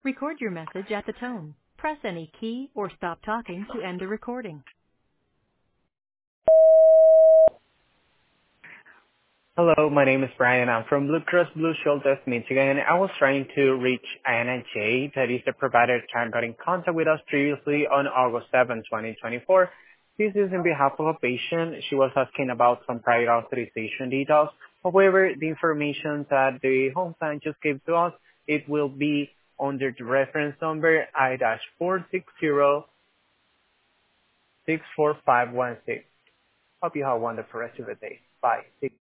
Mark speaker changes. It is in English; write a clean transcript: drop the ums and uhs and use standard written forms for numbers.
Speaker 1: Record your message at the tone. Press any key or stop talking to end the recording.
Speaker 2: Hello, my name is Brian. I'm from Blue Cross Blue Shield of Michigan. I was trying to reach Anna J. That is the provider that got in contact with us previously on August 7, 2024. This is in behalf of a patient. She was asking about some prior authorization details. However, the information that the home plan just gave to us, it will be under the reference number I-460-64516. Hope you have a wonderful rest of the day. Bye.